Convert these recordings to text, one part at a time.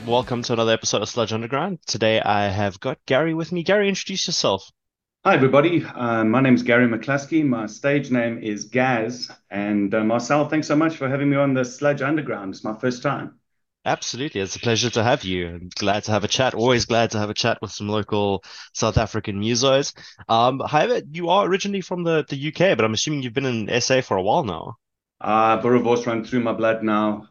Welcome to another episode of Sludge Underground. Today I have got Gary with me. Gary, introduce yourself. Hi, everybody. My name's Gary McCluskey. My stage name is Gaz. And Marcel, thanks so much for having me on the Sludge Underground. It's my first time. Absolutely, it's a pleasure to have you. I'm glad to have a chat. Always glad to have a chat with some local South African musos. However, you are originally from the UK, but I'm assuming you've been in SA for a while now. Boerewors run through my blood now.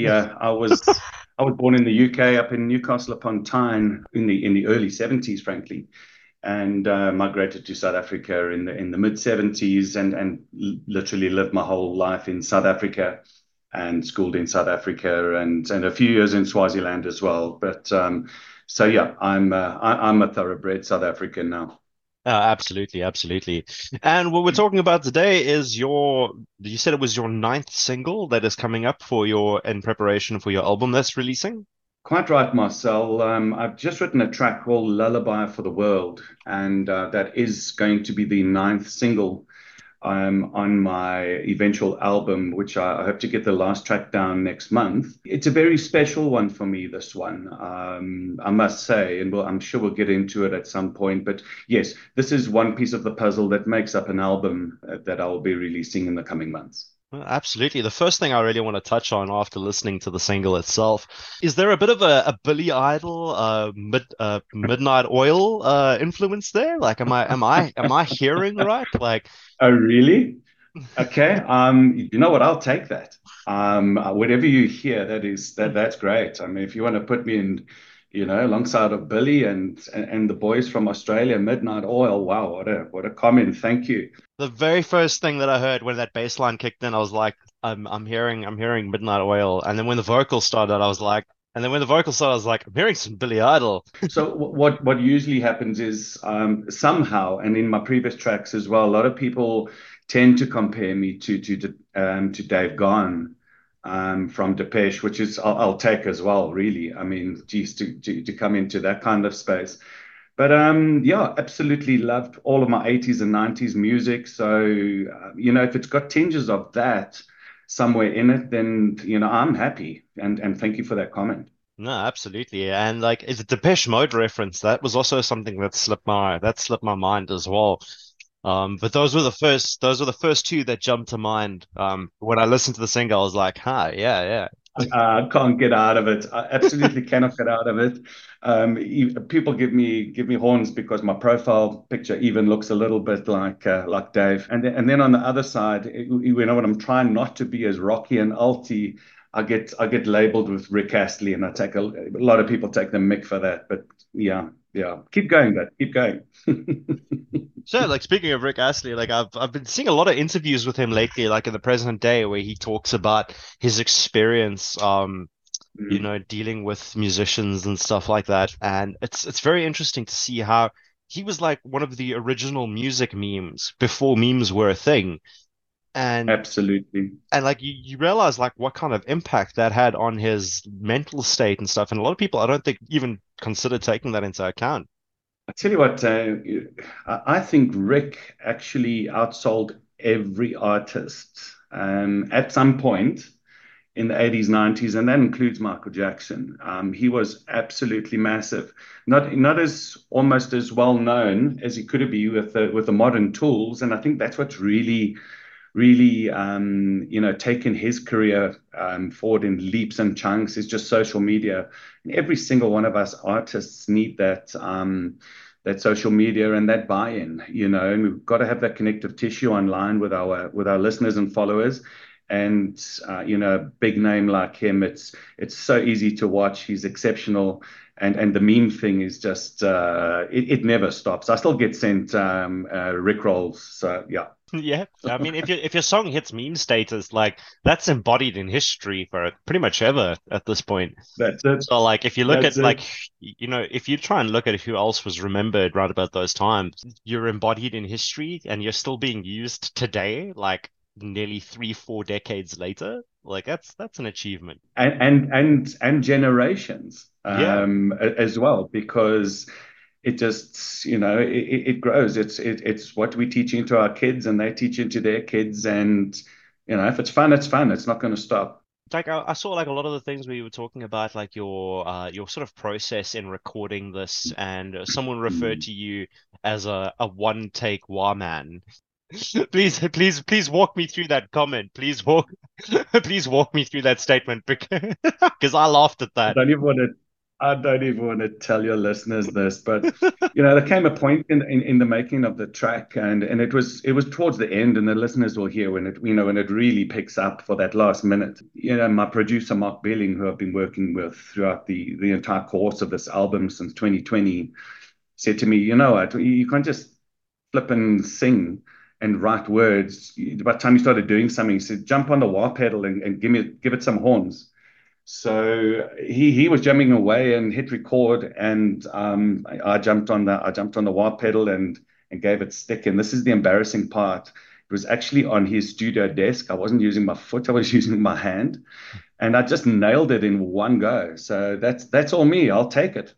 I was born in the UK, up in Newcastle upon Tyne in the early 70s, frankly, and migrated to South Africa in the mid 70s, and literally lived my whole life in South Africa and schooled in South Africa and a few years in Swaziland as well. But so yeah, I'm a thoroughbred South African now. Absolutely, absolutely. And what we're talking about today is you said it was your ninth single that is coming up in preparation for your album that's releasing? Quite right, Marcel. I've just written a track called Lullaby for the World, and that is going to be the ninth single on my eventual album, which I hope to get the last track down next month. It's a very special one for me, this one, I must say, and I'm sure we'll get into it at some point. But yes, this is one piece of the puzzle that makes up an album that I'll be releasing in the coming months. Well, absolutely. The first thing I really want to touch on after listening to the single itself is there a bit of a Billy Idol, Midnight Oil influence there? Like, am I hearing right? Like, Oh, really? Okay. You know what? I'll take that. Whatever you hear, that's great. I mean, if you want to put me in, alongside of Billy and the boys from Australia, Midnight Oil. Wow, what a comment. Thank you. the very first thing that I heard when that bass line kicked in, I was like, I'm hearing Midnight Oil, and then when the vocals started, I was like, I'm hearing some Billy Idol. So what usually happens is somehow, and in my previous tracks as well, a lot of people tend to compare me to Dave Gahan from Depeche, which is I'll take as well, really. I mean, geez, to come into that kind of space. But yeah, absolutely loved all of my 80s and 90s music. So if it's got tinges of that somewhere in it, then I'm happy. And thank you for that comment. No, absolutely. And like it's a Depeche Mode reference. That was also something that slipped my mind as well. But those were the first two that jumped to mind. When I listened to the single, I was like, huh, yeah, I can't get out of it. I absolutely cannot get out of it. People give me horns because my profile picture even looks a little bit like Dave. And then on the other side, when I'm trying not to be as rocky and alty, I get labeled with Rick Astley, and I take a lot of people take the mick for that. But yeah, yeah, keep going, but keep going. So, like speaking of Rick Astley, like I've been seeing a lot of interviews with him lately, like in the present day, where he talks about his experience, dealing with musicians and stuff like that. And it's very interesting to see how he was like one of the original music memes before memes were a thing. And Absolutely. and like you realize like what kind of impact that had on his mental state and stuff. And a lot of people I don't think even consider taking that into account. I tell you what, I think Rick actually outsold every artist at some point in the 80s, 90s, and that includes Michael Jackson. He was absolutely massive. Not as almost as well known as he could be with the modern tools, and I think that's what's really taken his career forward in leaps and chunks is just social media. And every single one of us artists need that social media and that buy-in, and we've got to have that connective tissue online with our listeners and followers. And a big name like him, it's so easy to watch. He's exceptional, and the meme thing is just it never stops. I still get sent Rick rolls, so yeah. Yeah, I mean, if your song hits meme status, like that's embodied in history for pretty much ever at this point. That's it. So, like, if you look That's at it. like, if you try and look at who else was remembered right about those times, you're embodied in history, and you're still being used today, like nearly 3, 4 decades later. Like, that's an achievement. And generations Yeah. as well, because it just it grows. It's what we teach into our kids, and they teach into their kids, and if it's fun, it's fun. It's not going to stop. like I saw like a lot of the things where you were talking about like your sort of process in recording this, and someone referred Mm. to you as a one take wah man. Please walk me through that comment. Please walk me through that statement because I laughed at I that. don't even want to. I don't even want to tell your listeners this, but there came a point in the making of the track, and it was towards the end, and the listeners will hear when it really picks up for that last minute. My producer Mark Belling, who I've been working with throughout the entire course of this album since 2020, said to me, what, you can't just flip and sing and write words. By the time you started doing something, he said, jump on the wah pedal and give it some horns. So he was jamming away and hit record, and I jumped on the wah pedal and gave it stick. And this is the embarrassing part. It was actually on his studio desk. I wasn't using my foot; I was using my hand, and I just nailed it in one go. So that's all me. I'll take it.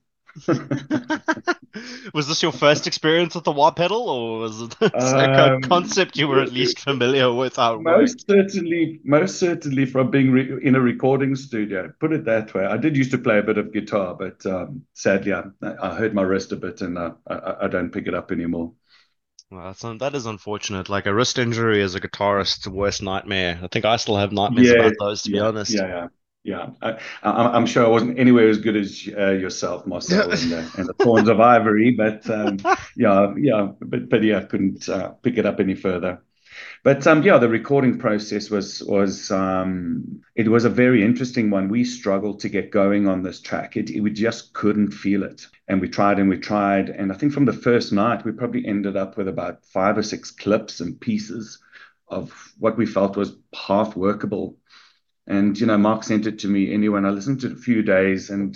Was this your first experience with the wah pedal, or was it a Um, concept you were at least familiar with how it worked? most certainly from being in a recording studio. Put it that way. I did used to play a bit of guitar, but sadly, I hurt my wrist a bit, and I don't pick it up anymore. Well, that is unfortunate. Like a wrist injury as a guitarist's worst nightmare. I think I still have nightmares Yeah, about those, to be yeah, honest. yeah, yeah, yeah. I'm sure I wasn't anywhere as good as yourself, Marcel, and the Thorns of Ivory, but yeah, yeah, but yeah, I couldn't pick it up any further. But yeah, the recording process was it was a very interesting one. We struggled to get going on this track. We just couldn't feel it, and we tried, and I think from the first night we probably ended up with about 5 or 6 clips and pieces of what we felt was half workable. And Mark sent it to me anyway, and I listened to it a few days, and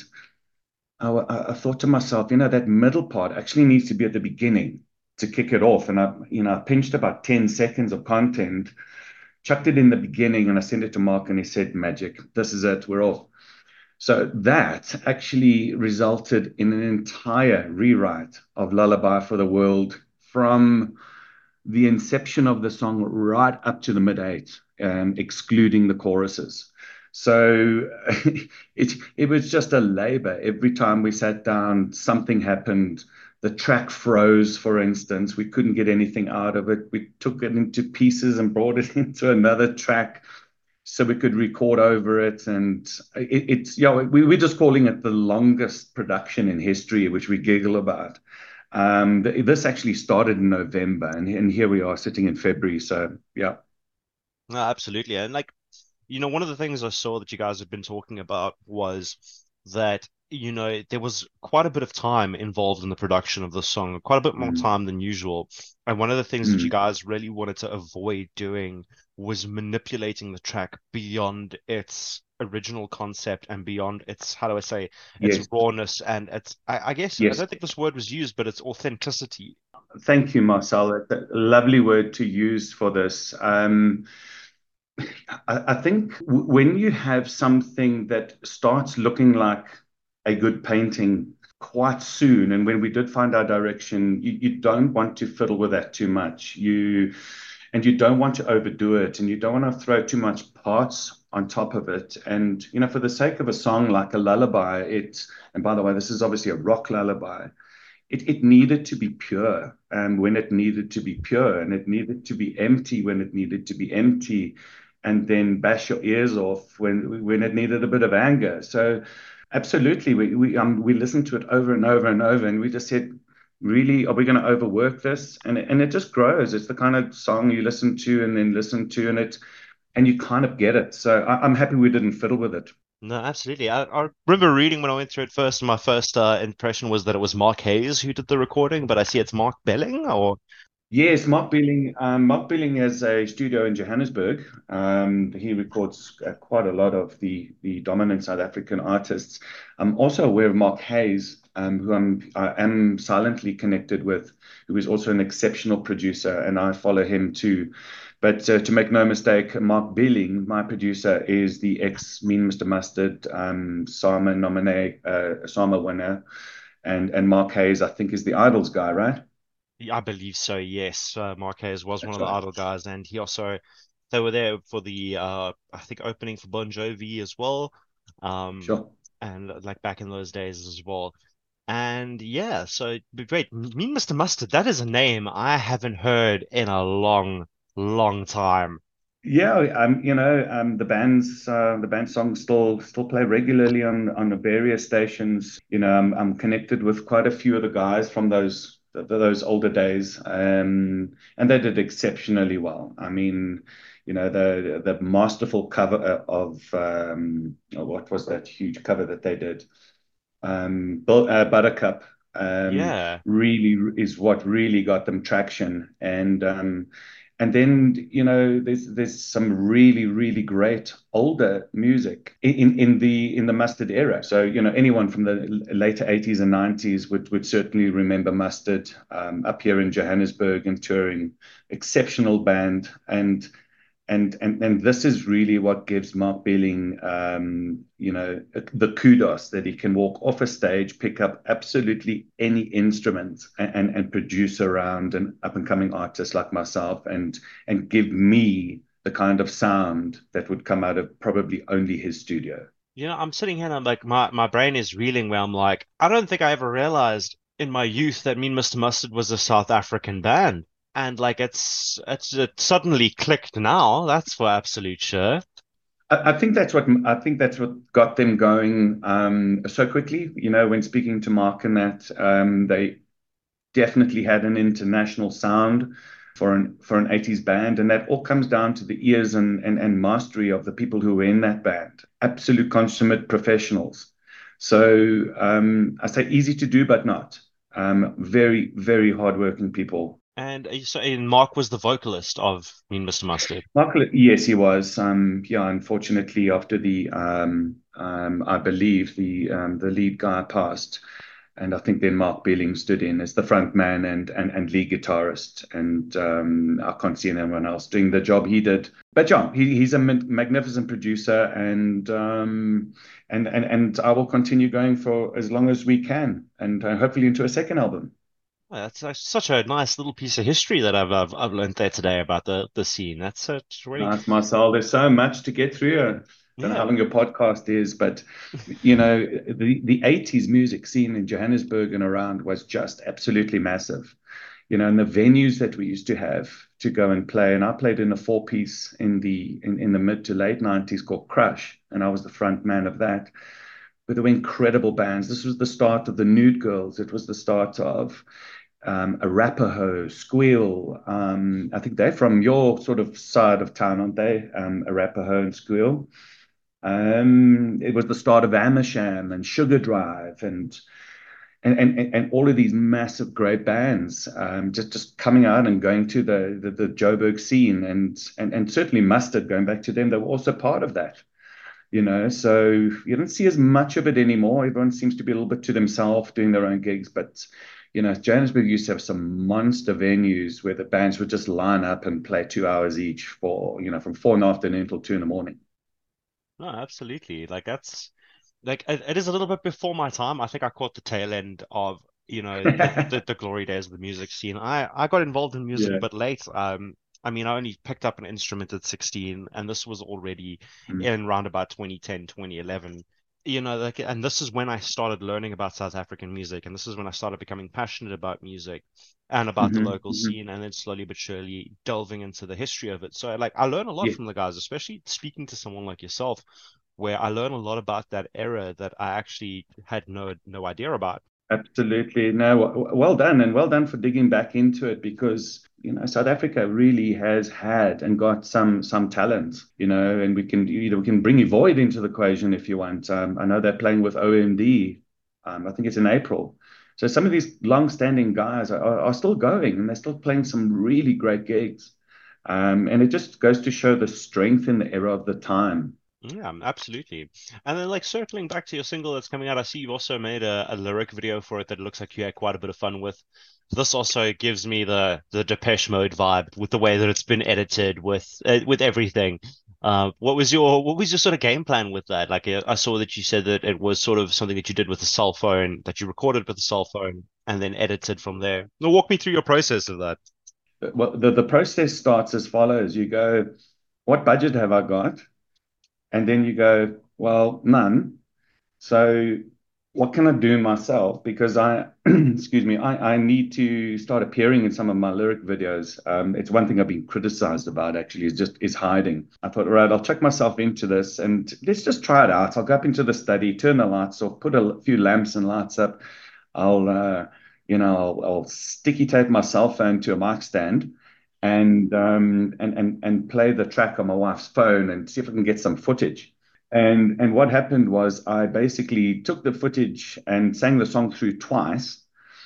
I thought to myself, that middle part actually needs to be at the beginning to kick it off. And I pinched about 10 seconds of content, chucked it in the beginning, and I sent it to Mark, and he said, "Magic, this is it, we're off." So that actually resulted in an entire rewrite of Lullaby for the World from the inception of the song right up to the mid 8, excluding the choruses. So it was just a labor. Every time we sat down, something happened. The track froze, for instance. We couldn't get anything out of it. We took it into pieces and brought it into another track so we could record over it. And it's, we're just calling it the longest production in history, which we giggle about. This actually started in November, and here we are sitting in February. So yeah. No, absolutely. And like, one of the things I saw that you guys have been talking about was that, there was quite a bit of time involved in the production of the song, quite a bit more Mm, time than usual. And one of the things that you mm, guys really wanted to avoid doing was manipulating the track beyond its original concept and beyond its, how do I say, its yes, rawness and its, I guess, I yes. don't think this word was used, but its authenticity. Thank you, Marcel. That's a lovely word to use for this. I think when you have something that starts looking like a good painting quite soon, and when we did find our direction, you don't want to fiddle with that too much. You don't want to overdo it, and you don't want to throw too much parts on top of it. And for the sake of a song like a lullaby, and by the way, this is obviously a rock lullaby. It needed to be pure when it needed to be pure, and it needed to be empty when it needed to be empty, and then bash your ears off when it needed a bit of anger. So, absolutely, we listened to it over and over and over, and we just said, really, are we going to overwork this? And it just grows. It's the kind of song you listen to and then listen to, and you kind of get it. So I'm happy we didn't fiddle with it. No, absolutely. I remember reading when I went through it first, and my first impression was that it was Mark Hayes who did the recording, but I see it's Mark Belling, or Yes, Mark Billing. Mark Billing has a studio in Johannesburg. He records quite a lot of the dominant South African artists. I'm also aware of Mark Hayes, who I am silently connected with, who is also an exceptional producer, and I follow him too. But to make no mistake, Mark Billing, my producer, is the ex Mean Mr. Mustard Sama nominee, Sama winner, and Mark Hayes, I think, is the Idols guy, right? I believe so, yes. Mark Hayes was one That's of the right. Idol guys, and he also, I They were there for the I think opening for Bon Jovi as well. Um, Sure. and like back in those days as well. And yeah, so but great. Mean Mr. Mustard, that is a name I haven't heard in a long, long time. Yeah, the band songs still play regularly on the various stations. I'm connected with quite a few of the guys from those older days, and they did exceptionally well. I mean, the masterful cover of what was that huge cover that they did? Buttercup, Yeah. really is what really got them traction. And then, there's some really great older music in the Mustard era. So, anyone from the later 80s and 90s would certainly remember Mustard, up here in Johannesburg and touring. Exceptional band. And this is really what gives Mark Belling, the kudos that he can walk off a stage, pick up absolutely any instrument, and produce around an up and coming artist like myself, and give me the kind of sound that would come out of probably only his studio. I'm sitting here and I'm like, my brain is reeling where I'm like, I don't think I ever realized in my youth that Mean Mr. Mustard was a South African band. And like it suddenly clicked now, that's for absolute sure. I think that's what got them going so quickly. When speaking to Mark and that, they definitely had an international sound for an 80s band, and that all comes down to the ears and mastery of the people who were in that band. Absolute consummate professionals. So I say easy to do, but not. Very, very hardworking people. And Mark was the vocalist of Mean Mr. Mustard. Mark, yes, he was. Yeah, unfortunately, after I believe the lead guy passed, and I think then Mark Belling stood in as the front man and lead guitarist, and I can't see anyone else doing the job he did. But yeah, he's a magnificent producer, and I will continue going for as long as we can, and hopefully into a second album. Oh, that's such a nice little piece of history that I've learned there today about the scene. That's such really Nice, Marcel. There's so much to get through. I don't know how yeah. long your podcast is, but the 80s music scene in Johannesburg and around was just absolutely massive. And the venues that we used to have to go and play, and I played in a four-piece in the mid to late 90s called Crush, and I was the front man of that. But there were incredible bands. This was the start of the Nude Girls. It was the start of Arapaho, Squeal. I think they're from your sort of side of town, aren't they? Arapaho and Squeal. It was the start of Amersham and Sugar Drive and all of these massive great bands, just coming out and going to the Joburg scene, and certainly Mustard, going back to them, they were also part of that. So you don't see as much of it anymore. Everyone seems to be a little bit to themselves doing their own gigs, but Johannesburg used to have some monster venues where the bands would just line up and play 2 hours each for, from 4 in the afternoon till 2 in the morning. No, absolutely. Like that's like it is a little bit before my time. I think I caught the tail end of, the glory days of the music scene. I got involved in music a Yeah. bit late. I mean, I only picked up an instrument at 16, and this was already Mm. in around about 2010, 2011. Like, and this is when I started learning about South African music, and this is when I started becoming passionate about music and about the Mhm, local mhm. scene, and then slowly but surely delving into the history of it. So, like, I learn a lot Yeah, from the guys, especially speaking to someone like yourself, where I learn a lot about that era that I actually had no idea about. absolutely. No, well done, and well done for digging back into it, because South Africa really has had and got some talent, and we can bring you Void into the equation if you want. I know they're playing with OMD. I think it's in April. So some of these long-standing guys are still going, and they're still playing some really great gigs. And it just goes to show the strength in the era of the time. Yeah, absolutely. And then, like, circling back to your single that's coming out, I see you've also made a lyric video for it that looks like you had quite a bit of fun with. This also gives me the Depeche Mode vibe with the way that it's been edited, with everything. What was your sort of game plan with that? Like, I saw that you said that it was sort of something that you did with a cell phone, that you recorded with a cell phone and then edited from there. Now, walk me through your process of that. Well, the process starts as follows. You go. what budget have I got? And then you go, well, none. So what can I do myself? Because excuse me, I need to start appearing in some of my lyric videos. It's one thing I've been criticized about actually is hiding. I thought, all right, I'll check myself into this and let's just try it out. I'll go up into the study, turn the lights off, put a few lamps and lights up. I'll, I'll sticky tape my cell phone to a mic stand and play the track on my wife's phone and see if I can get some footage. And what happened was I basically took the footage and sang the song through twice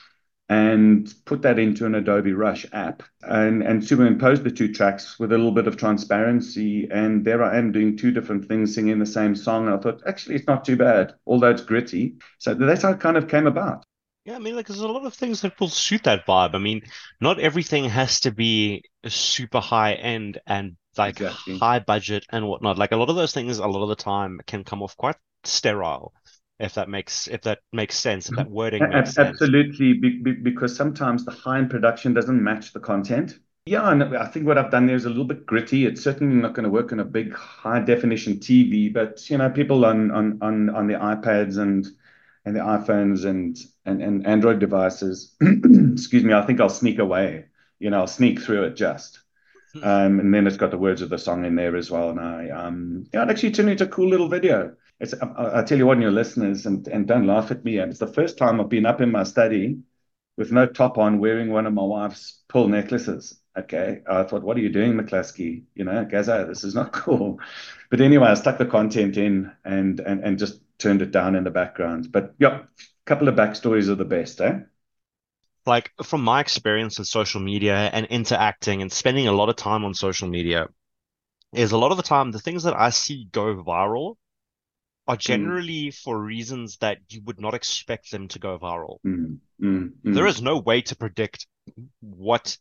and put that into an Adobe Rush app and superimposed the two tracks with a little bit of transparency. And there I am doing two different things, singing the same song. And I thought, actually, it's not too bad, although it's gritty. So that's how it kind of came about. Yeah, I mean, like, there's a lot of things that will suit that vibe. I mean, not everything has to be super high end and like Exactly. high budget and whatnot. Like a lot of those things, a lot of the time can come off quite sterile, if that makes sense, if that wording makes sense. Absolutely, because sometimes the high-end production doesn't match the content. Yeah, and I think what I've done there is a little bit gritty. It's certainly not going to work on a big high definition TV, but people on the iPads and the iPhones and Android devices, excuse me, I think I'll sneak away. I'll sneak through it just. And then it's got the words of the song in there as well. And yeah, it actually turned into a cool little video. I tell you what, your listeners, and don't laugh at me. It's the first time I've been up in my study with no top on, wearing one of my wife's pearl necklaces. Okay, I thought, what are you doing, McCluskey? Gaza, this is not cool. But anyway, I stuck the content in and just turned it down in the background. But yeah, a couple of backstories are the best, eh? Like from my experience in social media and interacting and spending a lot of time on social media, is a lot of the time the things that I see go viral are Mm, generally for reasons that you would not expect them to go viral. mm, mm, There mm. is no way to predict what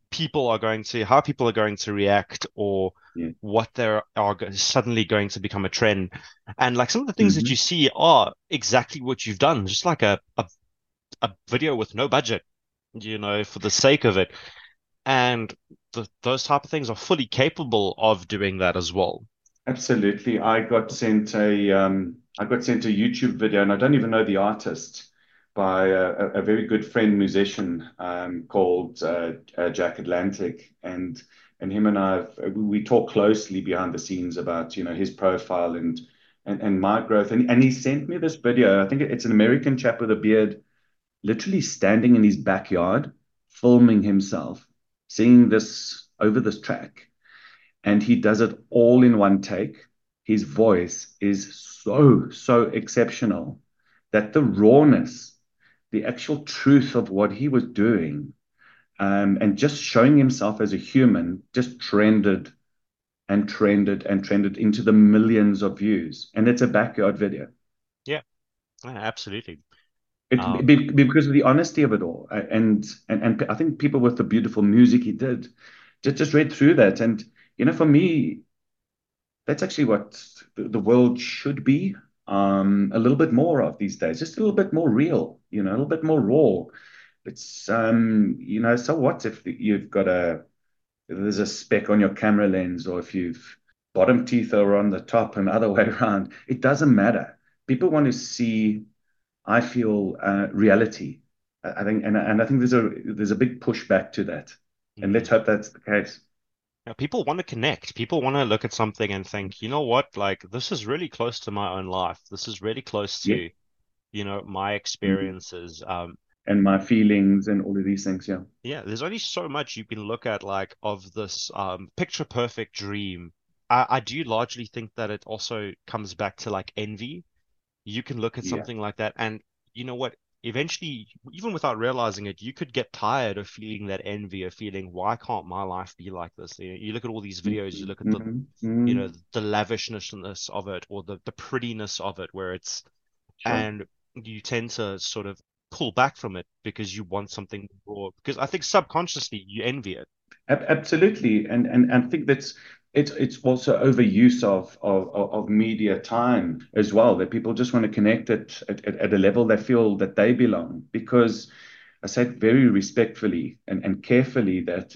how people are going to react or Yeah. what suddenly going to become a trend. And like some of the things that Hmm. you see are exactly what you've done, just like a video with no budget, for the sake of it. And those type of things are fully capable of doing that as well. Absolutely. I got sent a YouTube video, and I don't even know the artist, by a very good friend musician called Jack Atlantic, and him and we talk closely behind the scenes about his profile and my growth, and he sent me this video. I think it's an American chap with a beard, literally standing in his backyard, filming himself, singing this over this track, and he does it all in one take. His voice is so, so exceptional that the rawness, the actual truth of what he was doing, and just showing himself as a human, just trended and trended and trended into the millions of views. And it's a backyard video. Yeah, absolutely. It Um, because of the honesty of it all, and I think people with the beautiful music he did just read through that, and for me, that's actually what the world should be, a little bit more of these days, just a little bit more real, a little bit more raw. So what if there's a speck on your camera lens, or if you've bottom teeth are on the top and other way around, it doesn't matter. People want to see, I feel, reality. I think, and I think there's a big pushback to that, and let's mhm. hope that's the case. People want to connect. People want to look at something and think, you know what, like this is really close to my own life. This is really close Yeah. to, my Mhm. experiences. And my feelings and all of these things. Yeah. Yeah, there's only so much you can look at like of this picture perfect dream. I do largely think that it also comes back to like envy. You can look at Yeah. something like that and you know what? Eventually, even without realizing it, you could get tired of feeling that envy, of feeling, why can't my life be like this? You look at all these videos, you look at Mhm. Mhm. the lavishness of it or the prettiness of it, Sure. and you tend to sort of pull back from it because you want something more. Because I think subconsciously you envy it. Absolutely, and I think it's also overuse of media time as well, that people just want to connect it at a level they feel that they belong. Because I said very respectfully and carefully that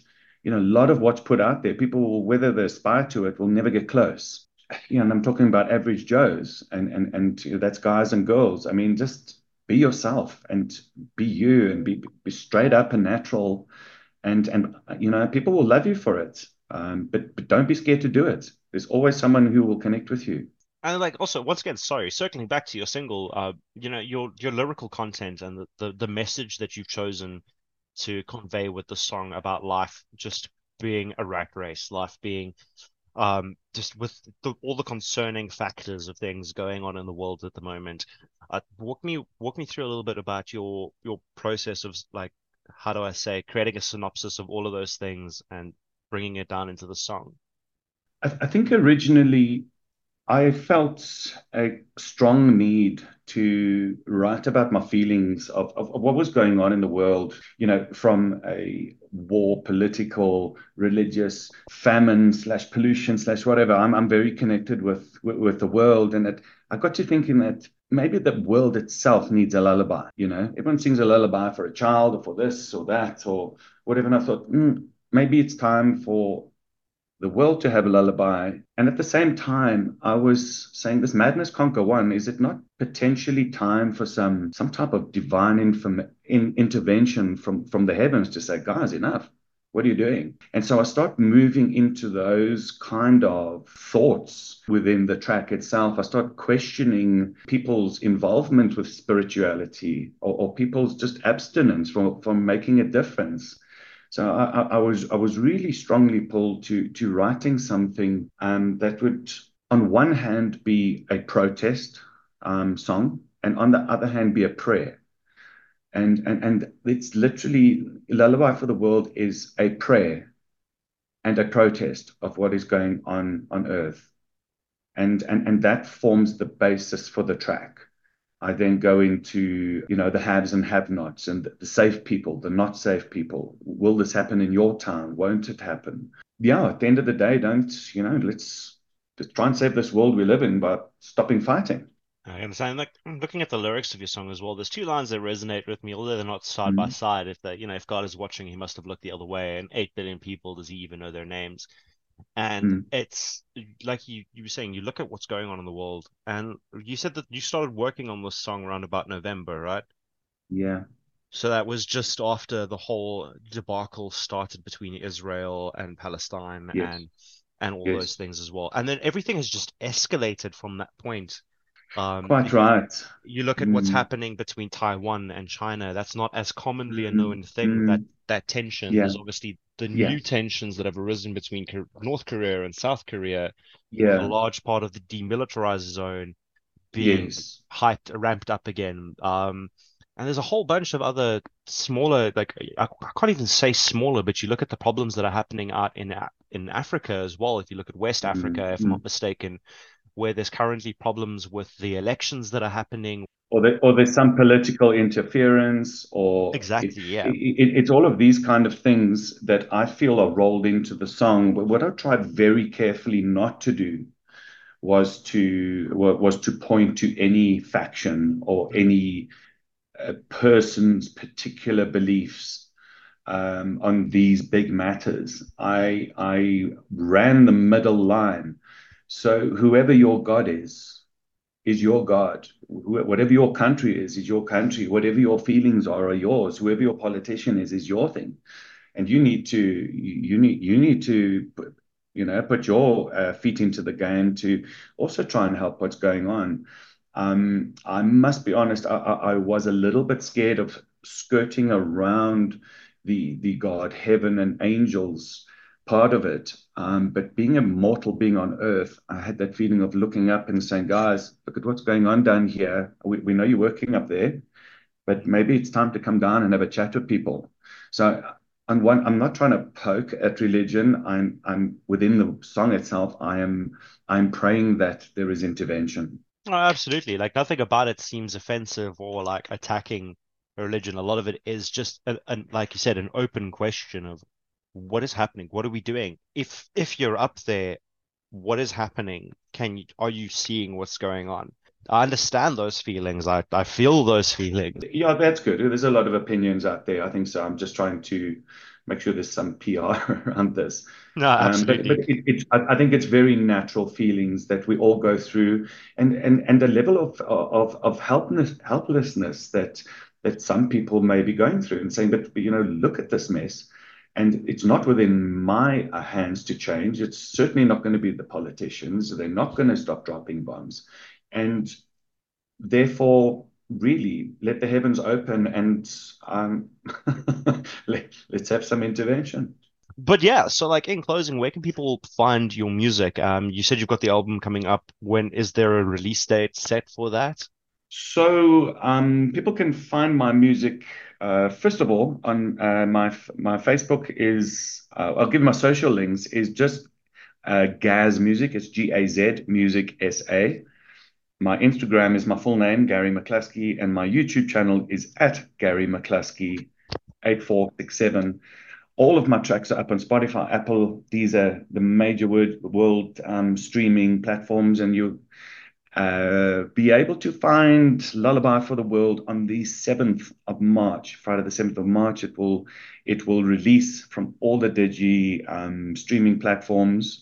a lot of what's put out there, people will, whether they aspire to it, will never get close. And I'm talking about average Joes, and that's guys and girls. I mean, just be yourself and be you, and be straight up and natural, and people will love you for it. But don't be scared to do it. There's always someone who will connect with you. And like also once again, sorry, circling back to your single, your lyrical content and the message that you've chosen to convey with the song about life just being a rat race, life being just with all the concerning factors of things going on in the world at the moment. Walk me through a little bit about your process of like, how do I say, creating a synopsis of all of those things and bringing it down into the song. I think originally I felt a strong need to write about my feelings of what was going on in the world, from a war, political, religious, famine slash pollution slash whatever. I'm very connected with the world. And I got to thinking that maybe the world itself needs a lullaby. Everyone sings a lullaby for a child or for this or that or whatever. And I thought, maybe it's time for the world to have a lullaby. And at the same time, I was saying this madness can't go on. Is it not potentially time for some type of divine intervention from the heavens to say, guys, enough. What are you doing? And so I start moving into those kind of thoughts within the track itself. I start questioning people's involvement with spirituality, or people's just abstinence from making a difference. So I was really strongly pulled to writing something that would, on one hand, be a protest song, and on the other hand, be a prayer. And it's literally, Lullaby for the World is a prayer and a protest of what is going on Earth, and that forms the basis for the track. I then go into, the haves and have-nots, and the safe people, the not safe people. Will this happen in your town? Won't it happen? Yeah, at the end of the day, don't, let's try and save this world we live in by stopping fighting. I understand. Like looking at the lyrics of your song as well, there's two lines that resonate with me, although they're not side by Mm, side. If God is watching, he must have looked the other way. And 8 billion people, does he even know their names? And mm, it's like you were saying, you look at what's going on in the world, and you said that you started working on this song around about November, right? yeah, So that was just after the whole debacle started between Israel and Palestine yes, and all those yes. things as well. And then everything has just escalated from that point. Quite Because right. you look at what's Mm, happening between Taiwan and China, that's not as commonly a mm, known thing, that mm, that tension. yeah, There's obviously the yeah, new tensions that have arisen between North Korea and South Korea. You've got a yeah, large part of the demilitarized zone being yes. ramped up again. And there's a whole bunch of other smaller, like I can't even say smaller, but you look at the problems that are happening out in Africa as well. If you look at West Mm, Africa, if I'm mm. not mistaken, where there's currently problems with the elections that are happening. Or there's some political interference, or Exactly, yeah. it's all of these kind of things that I feel are rolled into the song. But what I tried very carefully not to do was to point to any faction or Mm. any person's particular beliefs on these big matters. I ran the middle line. So whoever your God is your God. Whatever your country is your country. Whatever your feelings are yours. Whoever your politician is your thing. And you need to put your feet into the game to also try and help what's going on. I must be honest, I was a little bit scared of skirting around the God, heaven, and angels part of it. But being a mortal being on earth, I had that feeling of looking up and saying, guys, look at what's going on down here. We know you're working up there, but maybe it's time to come down and have a chat with people. So I'm not trying to poke at religion. I'm within the song itself. I'm praying that there is intervention. Oh, absolutely. Like nothing about it seems offensive or like attacking a religion. A lot of it is just like you said, an open question of what is happening? What are we doing? If you're up there, what is happening? Are you seeing what's going on? I understand those feelings. I feel those feelings. Yeah, that's good. There's a lot of opinions out there. I think so. I'm just trying to make sure there's some PR around this. No, But absolutely. I think it's very natural feelings that we all go through, and the level of helplessness that some people may be going through, and saying, but look at this mess, and it's not within my hands to change. It's certainly not going to be the politicians. They're not going to stop dropping bombs, and therefore, really let the heavens open, and let's have some intervention. But yeah, so like in closing, where can people find your music? You said you've got the album coming up. When is there a release date set for that? So people can find my music first of all on my Facebook is I'll give my social links is just Gaz Music. It's Gaz Music SA. My Instagram is my full name, Gary McCluskey, and my YouTube channel is at Gary McCluskey 8467. All of my tracks are up on Spotify, Apple. These are the major world streaming platforms, and you be able to find Lullaby for the World on the 7th of March, Friday the 7th of March. It will release from all the Digi streaming platforms.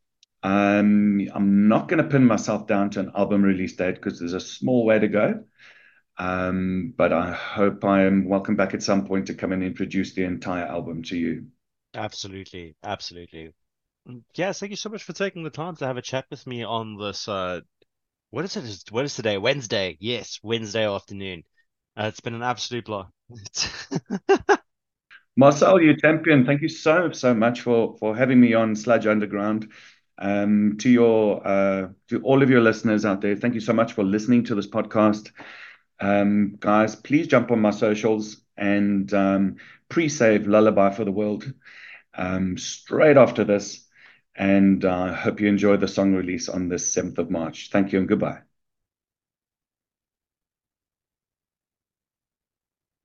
I'm not going to pin myself down to an album release date because there's a small way to go. But I hope I am welcome back at some point to come and introduce the entire album to you. Absolutely, absolutely. Yes, thank you so much for taking the time to have a chat with me on this. What is it? What is today? Wednesday. Yes, Wednesday afternoon. It's been an absolute blast. Marcel, you champion. Thank you so much for having me on Sludge Underground. To all of your listeners out there, thank you so much for listening to this podcast. Guys, please jump on my socials and pre-save Lullaby for the World straight after this. And I hope you enjoy the song release on the 7th of March. Thank you and goodbye.